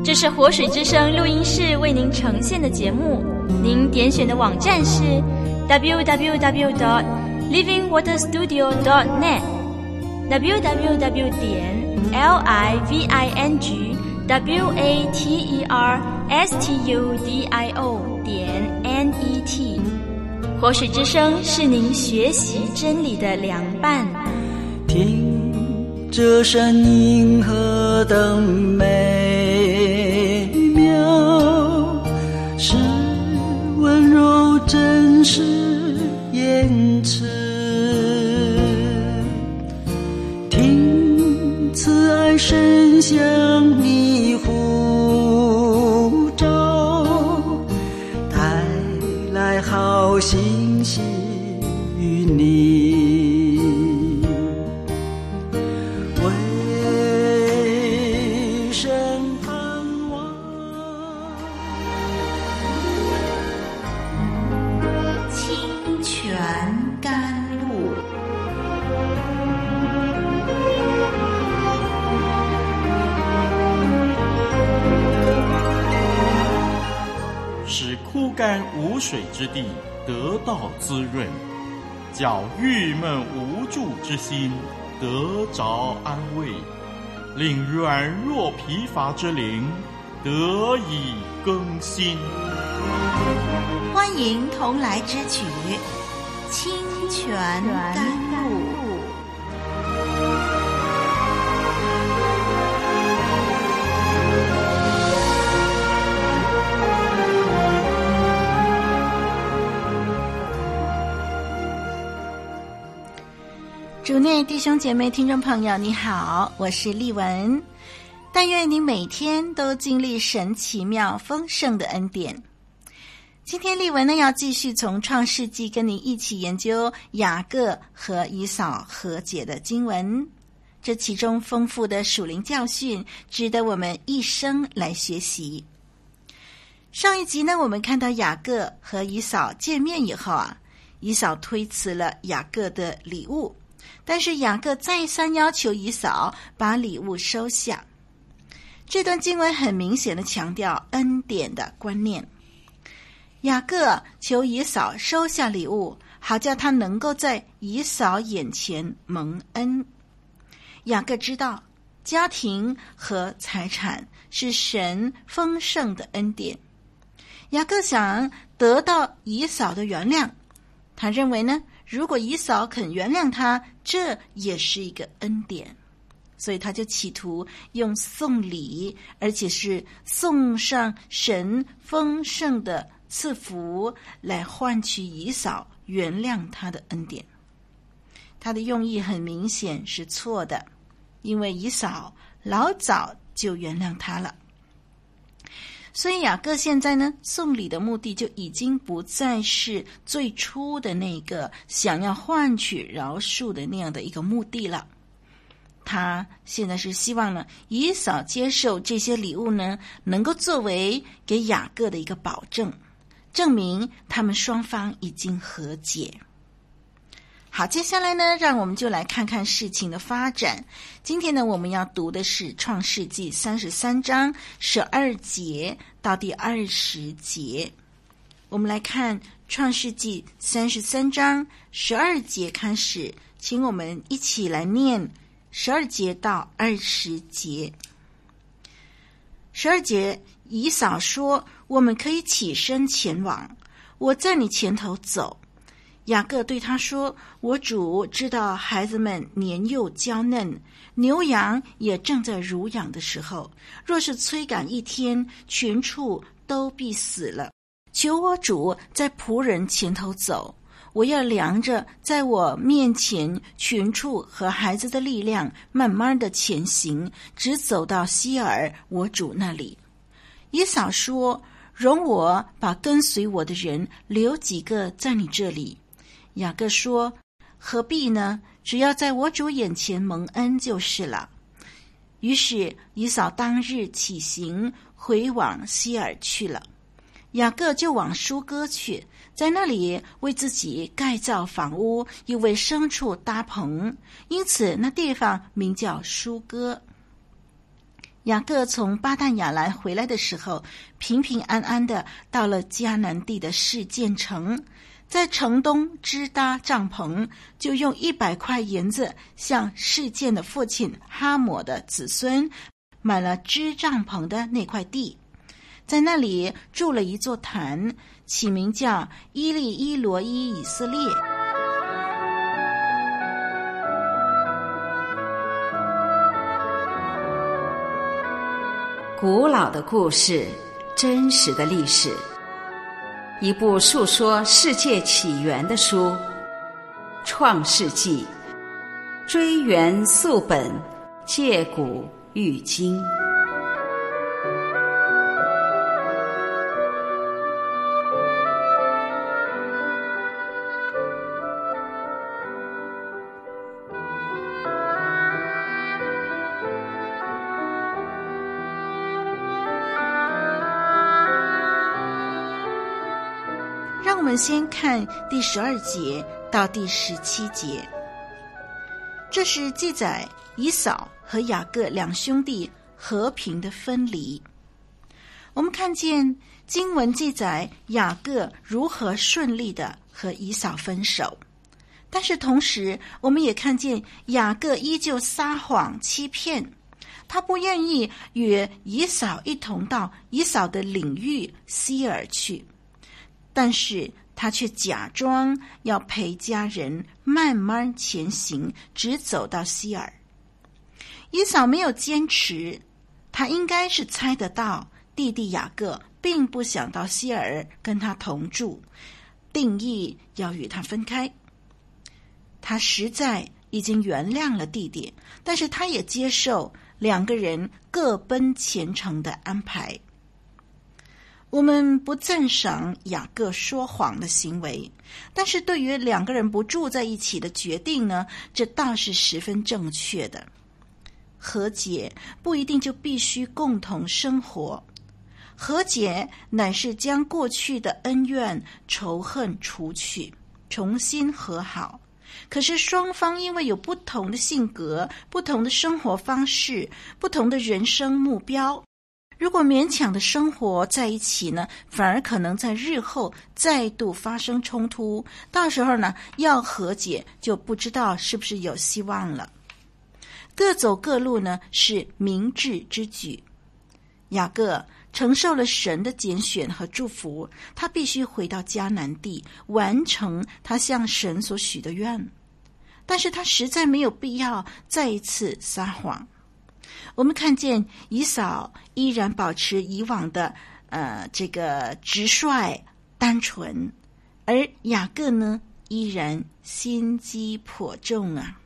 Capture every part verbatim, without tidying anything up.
这是活水之声录音室为您呈现的节目，您点选的网站是 double-u double-u double-u 点 living water studio 点 net double-u double-u double-u 点 livingwaterstudio 点 net。活水之声是您学习真理的良伴。 听这声音何等美妙，是温柔真实言辞，听慈爱声响你呼召，带来好信息与你，为神盼望。 清泉甘露， 使枯干无水之地得到滋润，叫郁闷无助之心得着安慰，令软弱疲乏之灵得以更新。 欢迎同来支取清泉甘露。 主内弟兄姐妹听众朋友你好，我是丽文，但愿你每天都经历神奇妙丰盛的恩典。今天丽文呢要继续从创世纪跟你一起研究雅各和以扫和解的经文，这其中丰富的属灵教训值得我们一生来学习。上一集呢我们看到雅各和以扫见面以后啊，以扫推辞了雅各的礼物，但是雅各再三要求以扫把礼物收下。这段经文很明显的强调恩典的观念。雅各求以扫收下礼物，好叫他能够在以扫眼前蒙恩。雅各知道家庭和财产是神丰盛的恩典，雅各想得到以扫的原谅，他认为呢，如果以扫肯原谅他，这也是一个恩典，所以他就企图用送礼，而且是送上神丰盛的赐福来换取以扫原谅他的恩典。他的用意很明显是错的，因为以扫老早就原谅他了。所以雅各现在呢，送礼的目的就已经不再是最初的那个想要换取饶恕的那样的一个目的了。他现在是希望呢，以扫接受这些礼物呢，能够作为给雅各的一个保证，证明他们双方已经和解。好，接下来呢，让我们就来看看事情的发展。今天呢，我们要读的是创世纪三十三章十二节到第二十节。我们来看创世纪三十三章十二节开始，请我们一起来念十二节到二十节。十二节，以扫说：我们可以起身前往，我在你前头走。雅各对他说：我主知道孩子们年幼娇嫩，牛羊也正在乳养的时候，若是催赶一天，群畜都必死了。求我主在仆人前头走，我要量着在我面前群畜和孩子的力量，慢慢的前行，直走到希尔我主那里。以扫说：容我把跟随我的人留几个在你这里。雅各说：何必呢？只要在我主眼前蒙恩就是了。于是以扫当日起行，回往希尔去了。雅各就往疏割去，在那里为自己盖造房屋，又为牲畜搭棚，因此那地方名叫疏割。 雅各从巴旦亚兰回来的时候，平平安安的到了迦南地的示剑城，在城东支搭帐篷，就用一百块银子向示剑的父亲哈抹的子孙买了支帐篷的那块地，在那里筑了一座坛，起名叫伊利伊罗伊以色列。 古老的故事，真实的历史，一部述说世界起源的书，《创世纪》，追源溯本，借古喻今。 让我们先看第十二节到第十七节，这是记载以扫和雅各两兄弟和平的分离。我们看见经文记载雅各如何顺利的和以扫分手，但是同时我们也看见雅各依旧撒谎欺骗，他不愿意与以扫一同到以扫的领域西珥去，但是他却假装要陪家人慢慢前行，直走到西珥。以扫没有坚持，他应该是猜得到弟弟雅各并不想到西珥跟他同住，定义要与他分开。他实在已经原谅了弟弟，但是他也接受两个人各奔前程的安排。我们不赞赏雅各说谎的行为，但是对于两个人不住在一起的决定呢，这倒是十分正确的。和解不一定就必须共同生活，和解乃是将过去的恩怨仇恨除去，重新和好。可是双方因为有不同的性格、不同的生活方式、不同的人生目标，如果勉强的生活在一起呢，反而可能在日后再度发生冲突，到时候呢，要和解就不知道是不是有希望了。各走各路呢，是明智之举。雅各承受了神的拣选和祝福，他必须回到迦南地，完成他向神所许的愿。但是他实在没有必要再一次撒谎。我们看见以扫依然保持以往的呃这个直率单纯，而雅各呢依然心机颇重啊。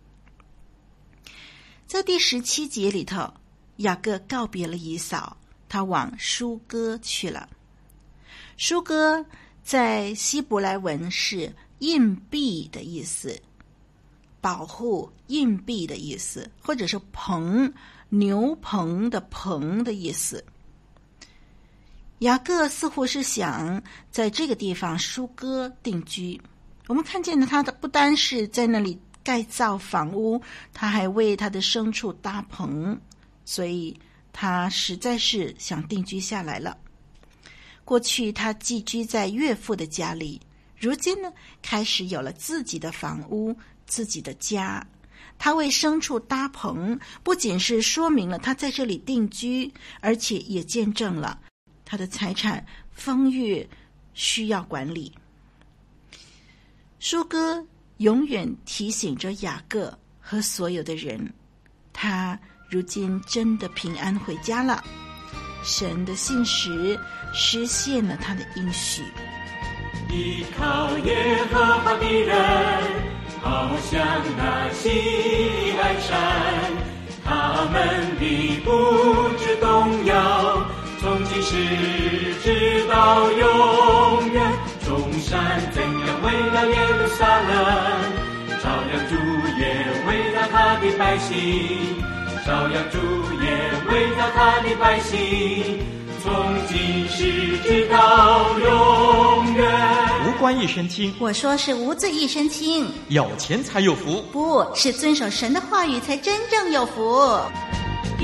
在第十七节里头，雅各告别了以扫，他往舒歌去了。舒歌在希伯来文是硬币的意思，保护硬币的意思，或者是棚牛棚的棚的意思。雅各似乎是想在这个地方舒歌定居。我们看见他的不单是在那里盖造房屋，他还为他的牲畜搭棚，所以他实在是想定居下来了。过去他寄居在岳父的家里，如今呢，开始有了自己的房屋，自己的家。他为牲畜搭棚，不仅是说明了他在这里定居，而且也见证了他的财产丰裕，需要管理。舒歌永远提醒着雅各和所有的人，他如今真的平安回家了。神的信实实现了他的应许。 依靠耶和华的人，好像那西安山，他们必不知动摇，从今世直到永远。众山怎样围绕耶路撒冷，照样主也围绕他的百姓，照样主也围绕他的百姓，从今世直到永远。 无官一身轻， 我说是无罪一身轻， 有钱才有福， 不是遵守神的话语才真正有福。 依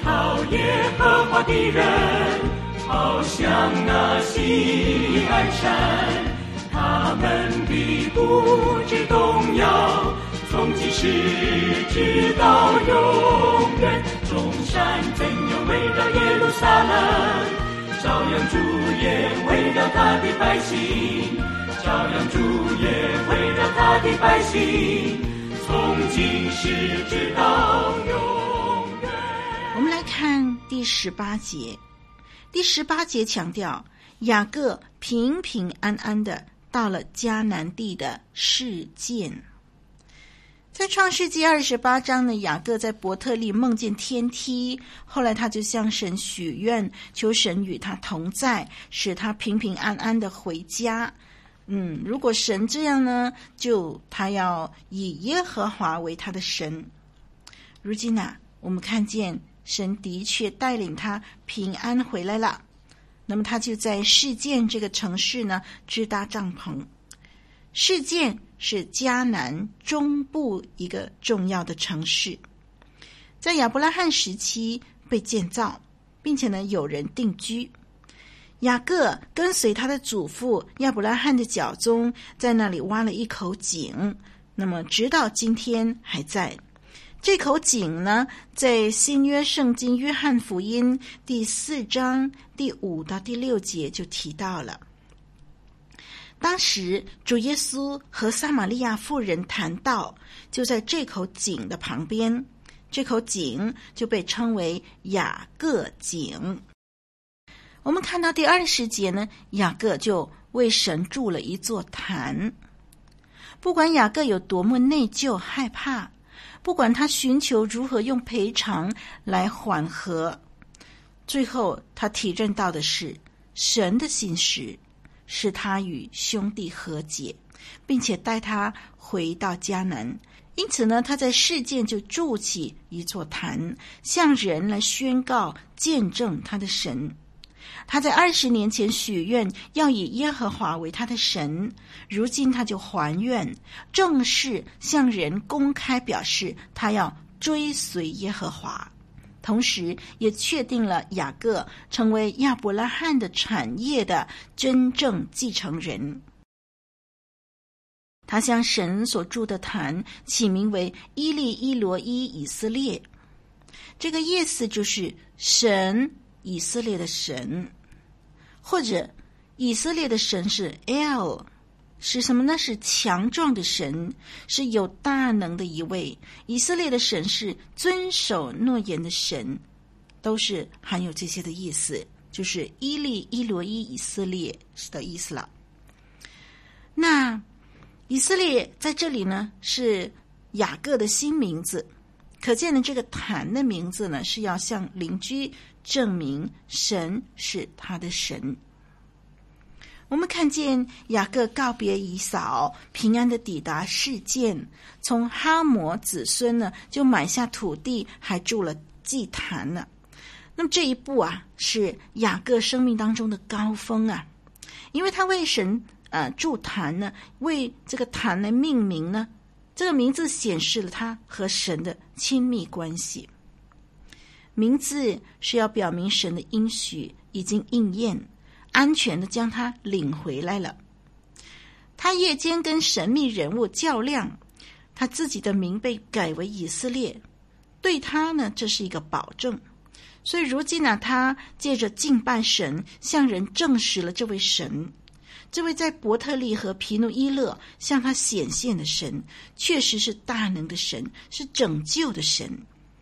靠耶和华的人，好像那西安山，他们必不知动摇，从今时直到永远。众山怎样围绕耶路撒冷，照样主也围绕他的百姓，照样主也围绕他的百姓，从今时直到永远。 我们来看第十八节。第十八节强调雅各平平安安的到了迦南地的示剑。在创世纪二十八章呢，雅各在伯特利梦见天梯，后来他就向神许愿，求神与他同在，使他平平安安的回家。嗯，如果神这样呢，就他要以耶和华为他的神。如今啊，我们看见神的确带领他平安回来了，那么他就在示剑这个城市呢支搭帐篷。示剑是迦南中部一个重要的城市，在亚伯拉罕时期被建造，并且呢有人定居。雅各跟随他的祖父亚伯拉罕的脚踪，在那里挖了一口井，那么直到今天还在。这口井呢，在新约圣经约翰福音第四章第五到第六节就提到了。当时主耶稣和撒玛利亚妇人谈道，就在这口井的旁边，这口井就被称为雅各井。我们看到第二十节呢，雅各就为神筑了一座坛。不管雅各有多么内疚害怕，不管他寻求如何用赔偿来缓和，最后他体认到的是神的信实，使他与兄弟和解，并且带他回到迦南。因此呢，他在示剑就筑起一座坛，向人来宣告见证他的神。他在二十年前许愿要以耶和华为他的神，如今他就还愿，正式向人公开表示他要追随耶和华，同时也确定了雅各成为亚伯拉罕的产业的真正继承人。他向神所筑的坛起名为伊利伊罗伊以色列，这个意思就是神以色列的神，或者以色列的神是 El， 是什么呢？是强壮的神，是有大能的一位。以色列的神是遵守诺言的神，都是含有这些的意思，就是伊利伊罗伊以色列的意思了。那以色列在这里呢是雅各的新名字，可见呢这个坛的名字呢是要向邻居证明神是他的神。我们看见雅各告别以扫，平安的抵达示剑，从哈摩子孙呢就买下土地，还筑了祭坛呢。那么这一步啊，是雅各生命当中的高峰啊，因为他为神呃筑坛呢，为这个坛来命名呢，这个名字显示了他和神的亲密关系。名字是要表明神的应许已经应验，安全的将他领回来了。他夜间跟神秘人物较量，他自己的名被改为以色列，对他呢这是一个保证。所以如今呢，他借着敬拜神，向人证实了这位神，这位在伯特利和皮努伊勒向他显现的神，确实是大能的神，是拯救的神。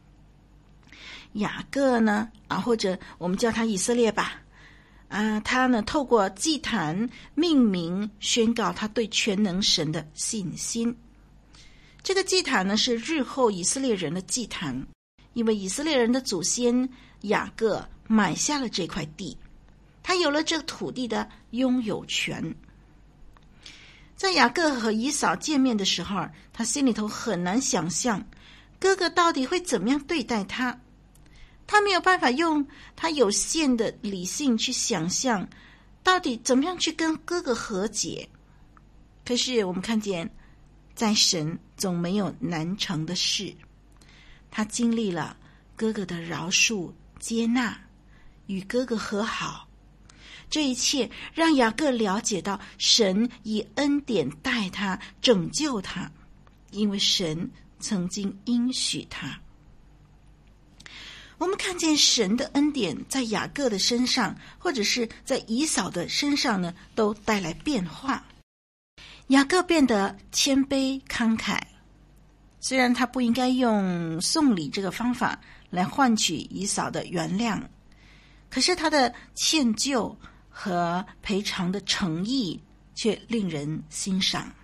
雅各呢，啊，或者我们叫他以色列吧，啊，他呢透过祭坛命名宣告他对全能神的信心。这个祭坛呢是日后以色列人的祭坛，因为以色列人的祖先雅各买下了这块地，他有了这个土地的拥有权。在雅各和以扫见面的时候，他心里头很难想象哥哥到底会怎么样对待他，他没有办法用他有限的理性去想象到底怎么样去跟哥哥和解。可是我们看见在神总没有难成的事，他经历了哥哥的饶恕、接纳，与哥哥和好。这一切让雅各了解到神以恩典待他，拯救他，因为神曾经应许他。我们看见神的恩典在雅各的身上，或者是在以扫的身上呢，都带来变化。雅各变得谦卑慷慨，虽然他不应该用送礼这个方法来换取以扫的原谅，可是他的歉疚和赔偿的诚意却令人欣赏。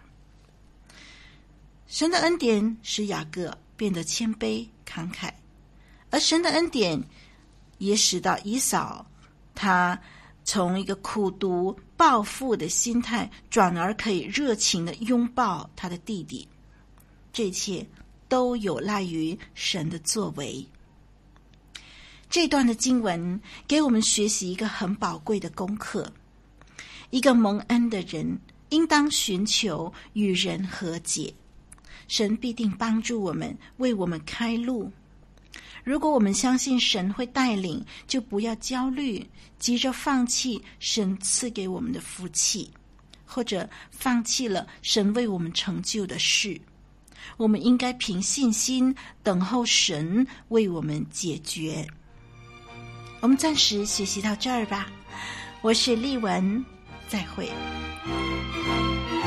神的恩典使雅各变得谦卑慷慨，而神的恩典也使到以扫，他从一个苦毒报复的心态，转而可以热情地拥抱他的弟弟。这一切都有赖于神的作为。这段的经文给我们学习一个很宝贵的功课：一个蒙恩的人应当寻求与人和解，神必定帮助我们，为我们开路。如果我们相信神会带领，就不要焦虑，急着放弃神赐给我们的福气，或者放弃了神为我们成就的事。我们应该凭信心等候神为我们解决。我们暂时学习到这儿吧。我是丽文，再会。